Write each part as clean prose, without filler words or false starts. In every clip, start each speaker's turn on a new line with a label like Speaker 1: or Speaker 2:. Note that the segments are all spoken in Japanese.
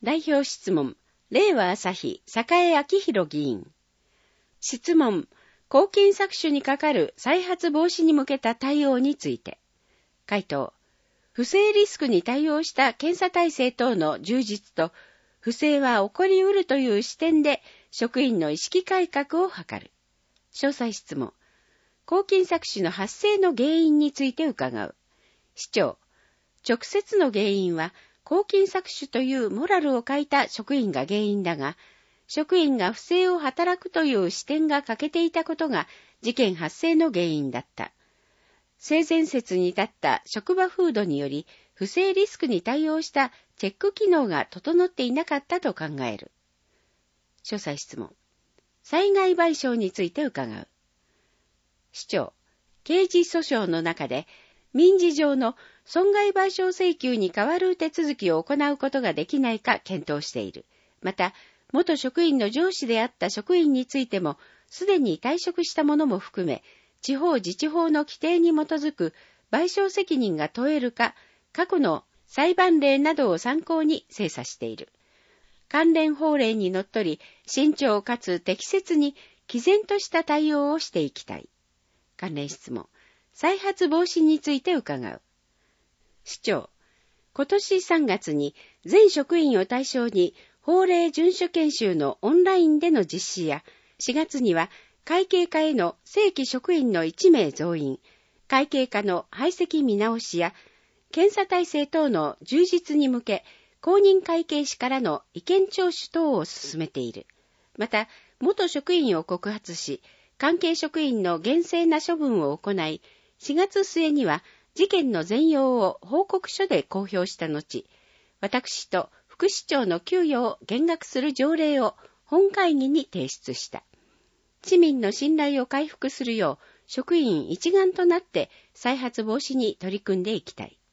Speaker 1: 代表質問、令和朝日、栄明弘議員。質問、公金搾取にかかる再発防止に向けた対応について。回答、不正リスクに対応した検査体制等の充実と、不正は起こり得るという視点で職員の意識改革を図る。詳細質問、公金搾取の発生の原因について伺う。市長、直接の原因は、公金搾取というモラルを欠いた職員が原因だが、職員が不正を働くという視点が欠けていたことが事件発生の原因だった。性善説に立った職場風土により、不正リスクに対応したチェック機能が整っていなかったと考える。詳細質問。災害賠償について伺う。市長、刑事訴訟の中で、民事上の損害賠償請求に代わる手続きを行うことができないか検討している。また、元職員の上司であった職員についても、すでに退職した者も含め、地方自治法の規定に基づく賠償責任が問えるか、過去の裁判例などを参考に精査している。関連法令にのっとり、慎重かつ適切に毅然とした対応をしていきたい。関連質問。再発防止について伺う。市長、今年3月に全職員を対象に法令遵守研修のオンラインでの実施や、4月には会計課への正規職員の1名増員、会計課の配積見直しや、検査体制等の充実に向け、公認会計士からの意見聴取等を進めている。また、元職員を告発し、関係職員の厳正な処分を行い、4月末には事件の全容を報告書で公表した後、私と副市長の給与を減額する条例を本会議に提出した。市民の信頼を回復するよう職員一丸となって再発防止に取り組んでいきたい。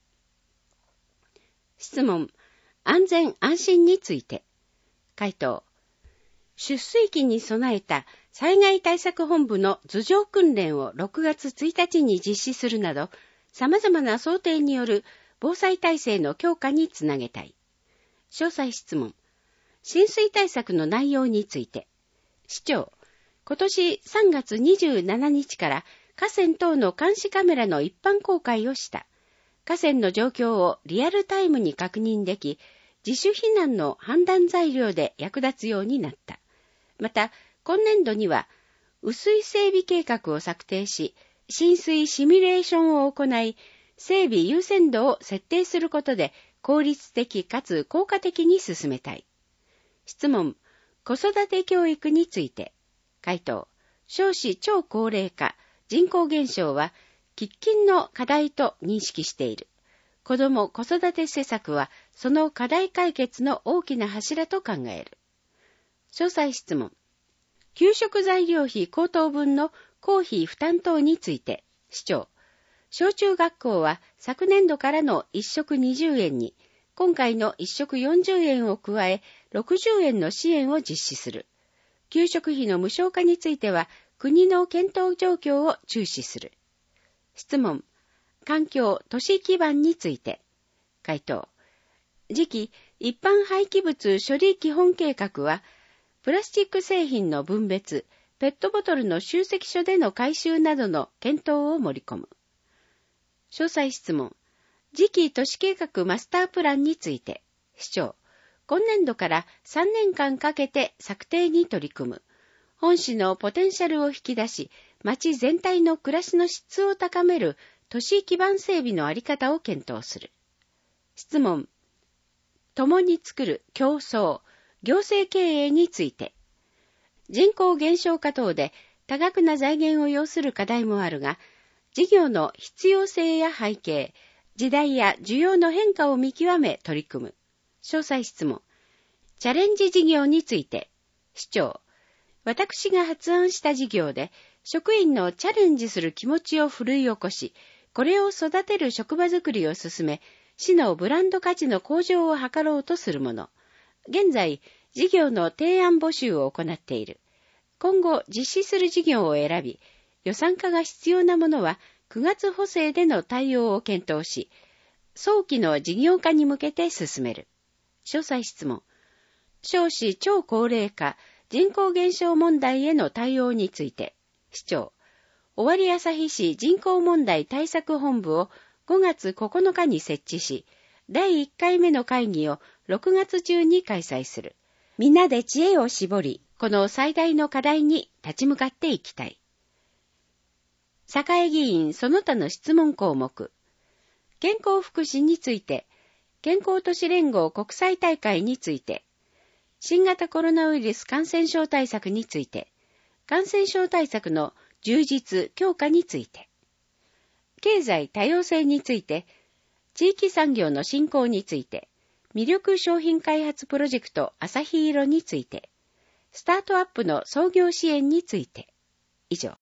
Speaker 1: 質問、安全安心について。回答、出水期に備えた災害対策本部の図上訓練を6月1日に実施するなど、様々な想定による防災体制の強化につなげたい。詳細質問。浸水対策の内容について。市長、今年3月27日から河川等の監視カメラの一般公開をした。河川の状況をリアルタイムに確認でき、自主避難の判断材料で役立つようになった。また、今年度には、雨水整備計画を策定し、浸水シミュレーションを行い、整備優先度を設定することで、効率的かつ効果的に進めたい。質問、子育て教育について。回答、少子超高齢化、人口減少は、喫緊の課題と認識している。子ども・子育て施策は、その課題解決の大きな柱と考える。詳細質問。給食材料費高騰分の公費負担等について、市長、小中学校は昨年度からの1食20円に、今回の1食40円を加え、60円の支援を実施する。給食費の無償化については、国の検討状況を注視する。質問、環境・都市基盤について。回答、次期一般廃棄物処理基本計画は、プラスチック製品の分別、ペットボトルの集積所での回収などの検討を盛り込む。詳細質問。次期都市計画マスタープランについて。市長、今年度から3年間かけて策定に取り組む。本市のポテンシャルを引き出し、町全体の暮らしの質を高める都市基盤整備のあり方を検討する。質問。共に作る競争、行政経営について。人口減少化等で多額な財源を要する課題もあるが、事業の必要性や背景、時代や需要の変化を見極め取り組む。詳細質問。チャレンジ事業について。市長、私が発案した事業で、職員のチャレンジする気持ちを奮い起こし、これを育てる職場づくりを進め、市のブランド価値の向上を図ろうとするもの。現在、事業の提案募集を行っている。今後、実施する事業を選び、予算化が必要なものは9月補正での対応を検討し、早期の事業化に向けて進める。詳細質問。 少子超高齢化、人口減少問題への対応について、市長、尾張旭市人口問題対策本部を5月9日に設置し、第1回目の会議を6月中に開催する。皆で知恵を絞り、この最大の課題に立ち向かっていきたい。栄議員その他の質問項目。健康福祉について、健康都市連合国際大会について、新型コロナウイルス感染症対策について、感染症対策の充実・強化について、経済多様性について、地域産業の振興について、魅力商品開発プロジェクト朝日色について、スタートアップの創業支援について、以上。